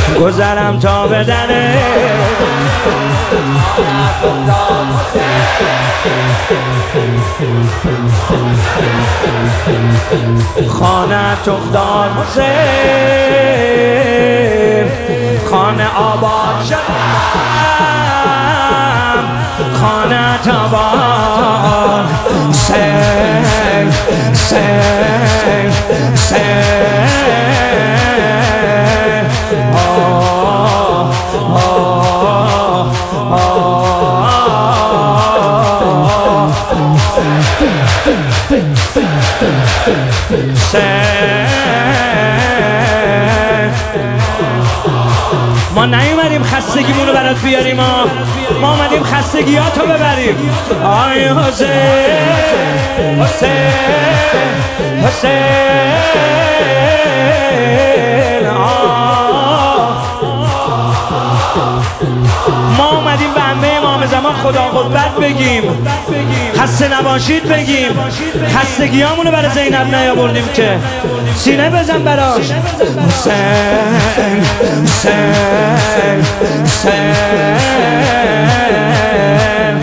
گذرم تا بدنه خانه افتاد حسین خانه آباد شدم خانه آباد حسین حسین حسین ما نیومدیم خستگیمونو برات بیاریم ما اومدیم خستگیاتو ببریم آی حسین حسین حسین ما اومدیم به عمه امام زمان خدا قوت بگیم خسته نباشید بگیم خستگیامونو برای زینب نیاوردیم که سینه بزن براش حسین حسین حسین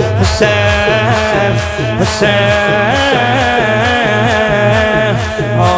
حسین حسین